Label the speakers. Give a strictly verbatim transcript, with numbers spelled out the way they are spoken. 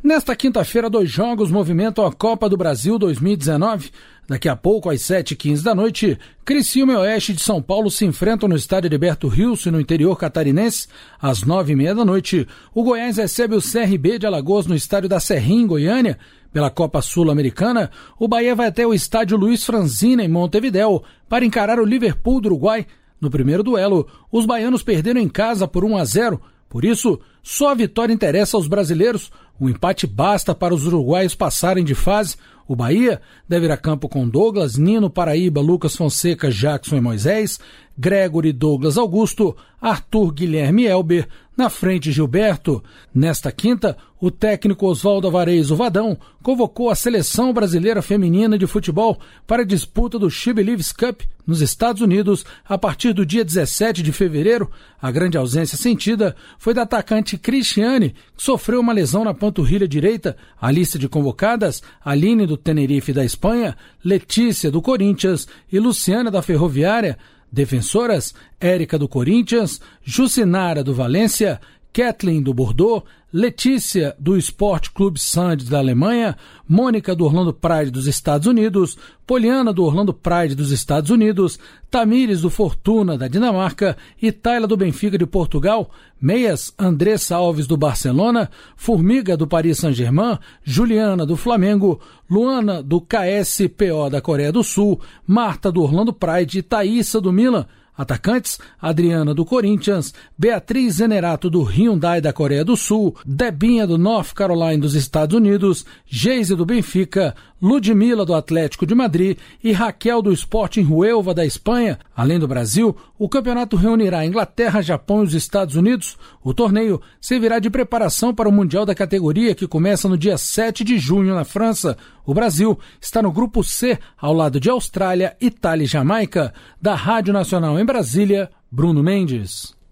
Speaker 1: Nesta quinta-feira, dois jogos movimentam a Copa do Brasil dois mil e dezenove. Daqui a pouco, às sete e quinze da noite, Criciúma e Oeste de São Paulo se enfrentam no estádio Heriberto Rilson, no interior catarinense. Às nove e meia da noite, o Goiás recebe o C R B de Alagoas no estádio da Serrinha, em Goiânia. Pela Copa Sul-Americana, o Bahia vai até o estádio Luiz Franzina, em Montevidéu, para encarar o Liverpool do Uruguai. No primeiro duelo, os baianos perderam em casa por um a zero. Por isso, só a vitória interessa aos brasileiros. O empate basta para os uruguaios passarem de fase. O Bahia deve ir a campo com Douglas, Nino, Paraíba, Lucas Fonseca, Jackson e Moisés, Gregory, Douglas Augusto, Arthur, Guilherme e Elber, na frente Gilberto. Nesta quinta, o técnico Oswaldo Alvarez, o Vadão, convocou a seleção brasileira feminina de futebol para a disputa do She Believes Cup nos Estados Unidos a partir do dia dezessete de fevereiro. A grande ausência sentida foi da atacante Cristiane, que sofreu uma lesão na panturrilha direita. A lista de convocadas: Aline do Tenerife da Espanha, Letícia do Corinthians e Luciana da Ferroviária. Defensoras: Érica do Corinthians, Jucinara do Valência, Kathleen do Bordeaux, Letícia do Sport Clube Sands da Alemanha, Mônica do Orlando Pride dos Estados Unidos, Poliana do Orlando Pride dos Estados Unidos, Tamires do Fortuna da Dinamarca e Tayla do Benfica de Portugal. Meias: Andressa Alves do Barcelona, Formiga do Paris Saint-Germain, Juliana do Flamengo, Luana do K S P O da Coreia do Sul, Marta do Orlando Pride e Thaísa do Milan. Atacantes: Adriana do Corinthians, Beatriz Zenerato do Hyundai da Coreia do Sul, Debinha do North Carolina dos Estados Unidos, Geise do Benfica, Ludmila do Atlético de Madrid e Raquel do Sporting Huelva da Espanha. Além do Brasil, o campeonato reunirá Inglaterra, Japão e os Estados Unidos. O torneio servirá de preparação para o Mundial da categoria, que começa no dia sete de junho na França. O Brasil está no grupo C, ao lado de Austrália, Itália e Jamaica. Da Rádio Nacional em Brasília, Bruno Mendes.